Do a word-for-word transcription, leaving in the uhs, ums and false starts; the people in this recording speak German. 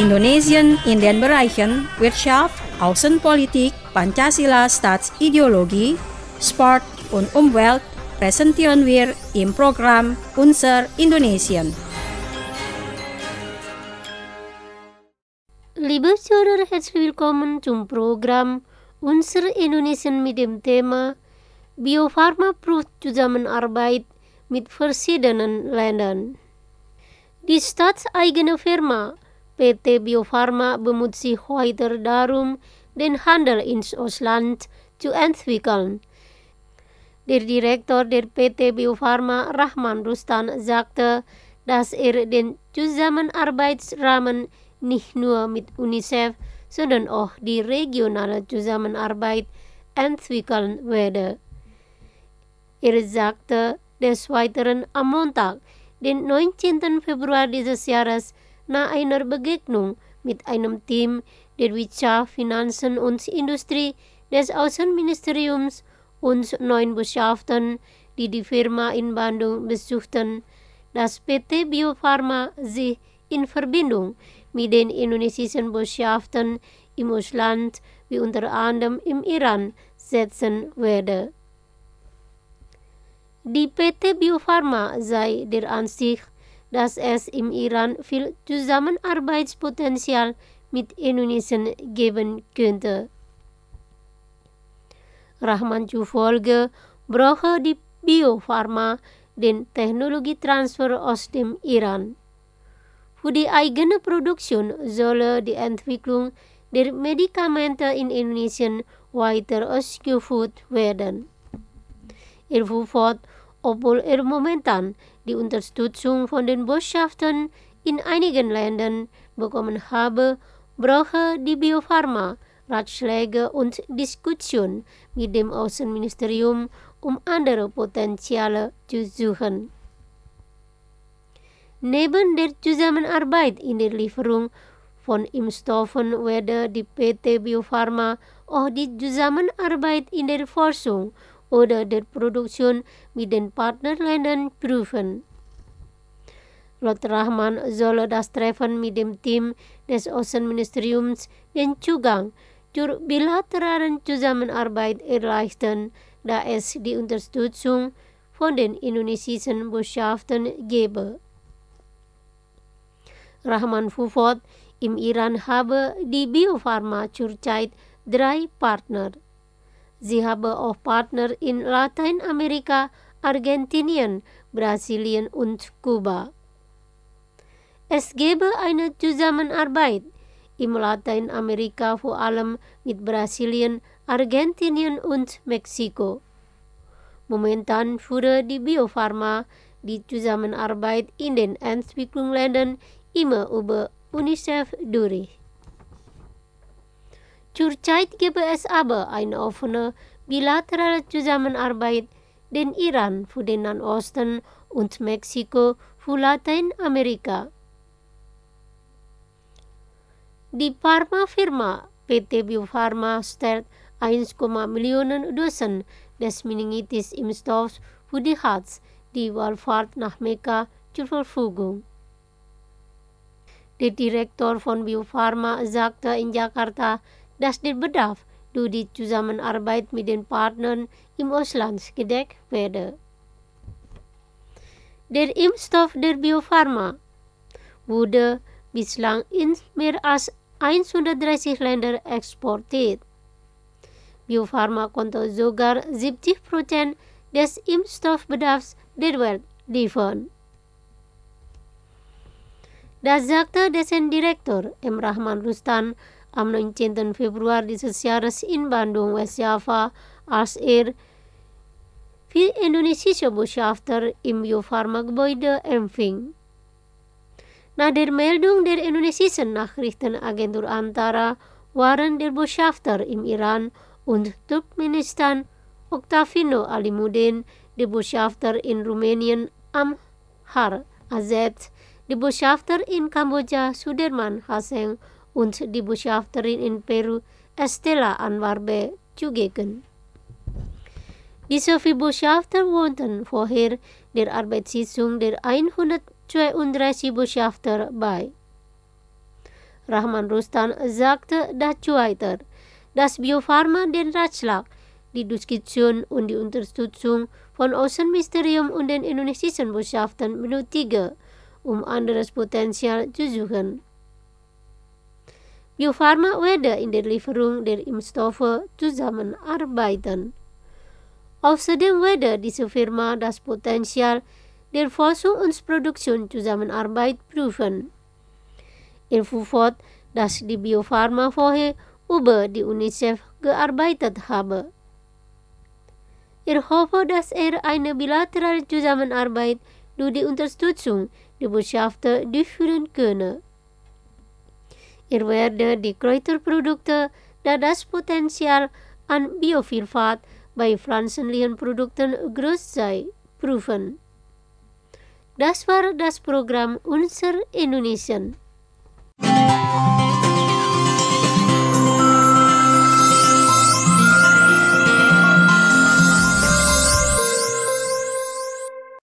Indonesien in den Bereichen Wirtschaft, Außenpolitik, Pancasila Staatsideologie, Sport und Umwelt präsentieren wir im Programm Unser Indonesien. Liebe Zuhörer, herzlich willkommen zum Programm Unser Indonesien mit dem Thema Bio Farma prüft Zusammenarbeit mit verschiedenen Ländern. Die staatseigene Firma P T Bio Farma bemüht sich heute darum, den Handel ins Ausland zu entwickeln. Der Direktor der P T Bio Farma, Rahman Rustan, sagte, dass er den Zusammenarbeitsrahmen nicht nur mit UNICEF, sondern auch die regionale Zusammenarbeit entwickeln werde. Er sagte des Weiteren am Montag, den neunzehnten Februar dieses Jahres, nach einer Begegnung mit einem Team der Wirtschaft, Finanzen und Industrie des Außenministeriums und neun Botschaften, die die Firma in Bandung besuchten, dass P T Bio Farma sich in Verbindung mit den indonesischen Botschaften im Ausland, wie unter anderem im Iran, setzen werde. Die P T Bio Farma sei der Ansicht, dass es im Iran viel Zusammenarbeitspotenzial mit Indonesien geben könnte. Rahman zufolge brauche die Bio Farma den Technologietransfer aus dem Iran. Für die eigene Produktion solle die Entwicklung der Medikamente in Indonesien weiter ausgeführt werden. Er fuhr fort, obwohl er momentan die Unterstützung von den Botschaften in einigen Ländern bekommen habe, brauche die Bio Farma Ratschläge und Diskussionen mit dem Außenministerium, um andere Potenziale zu suchen. Neben der Zusammenarbeit in der Lieferung von Impfstoffen werde die P T Bio Farma auch die Zusammenarbeit in der Forschung oder der Produktion mit den Partnerländern prüfen. Laut Rahman solle das Treffen mit dem Team des Außenministeriums den Zugang zur bilateralen Zusammenarbeit erleichtern, da es die Unterstützung von den indonesischen Botschaften gebe. Rahman fuhr fort, im Iran habe die Bio Farma zurzeit drei Partner. Sie habe auch Partner in Lateinamerika, Argentinien, Brasilien und Kuba. Es gebe eine Zusammenarbeit in Lateinamerika vor allem mit Brasilien, Argentinien und Mexiko. Momentan führe die Bio Farma die Zusammenarbeit in den Entwicklungsländern immer über UNICEF durch. Zurzeit gebe es aber eine offene bilaterale Zusammenarbeit, den Iran für den Nahen Osten und Mexiko für Lateinamerika. Die Pharmafirma P T Bio Farma stellt eins Komma fünf Millionen Dosen des Meningitis-Impfstoffs für die Hajj, die Wallfahrt nach Mekka, zur Verfügung. Der Direktor von Bio Farma sagte in Jakarta, dass der Bedarf durch die Zusammenarbeit mit den Partnern im Ausland gedeckt werde. Der Impfstoff der Bio Farma wurde bislang in mehr als hundertdreißig Länder exportiert. Bio Farma konnte sogar siebzig Prozent des Impfstoffbedarfs der Welt liefern. Das sagte dessen Direktor M. Rahman Rustan am neunzehnten Februar dieses Jahres in Bandung, Westjava, als er vier indonesische Botschafter im Bio Farma Gebäude empfing. Nach der Meldung der indonesischen Nachrichtenagentur Antara waren der Botschafter im Iran und Turkmenistan Oktavino Alimuddin, der Botschafter in Rumänien Amhar Azet, die Botschafter in Kambodscha Sudirman Haseng und die Botschafterin in Peru Estela Anwarbe zugegen. Diese vier Botschafter wohnten vorher der Arbeitssitzung der hundertzweiunddreißig Botschafter bei. Rahman Rustan sagte dazu weiter, dass Bio-Pharma den Ratschlag, die Diskussion und die Unterstützung von Außenministerium und den indonesischen Botschaften benötige, um anderes Potenzial zu suchen. Bio-Pharma werde in der Lieferung der Impfstoffe zusammenarbeiten. Außerdem werde diese Firma das Potenzial der Forschung und Produktion Zusammenarbeit prüfen. Er fuhr fort, dass die Bio-Pharma vorher über die UNICEF gearbeitet habe. Er hoffe, dass er eine bilaterale Zusammenarbeit durch die Unterstützung der Botschaften durchführen könne. Er werde die Kräuterprodukte, da das Potenzial an Biovielfalt bei pflanzlichen Produkten groß sei, prüfen. Das war das Programm Unser Indonesien.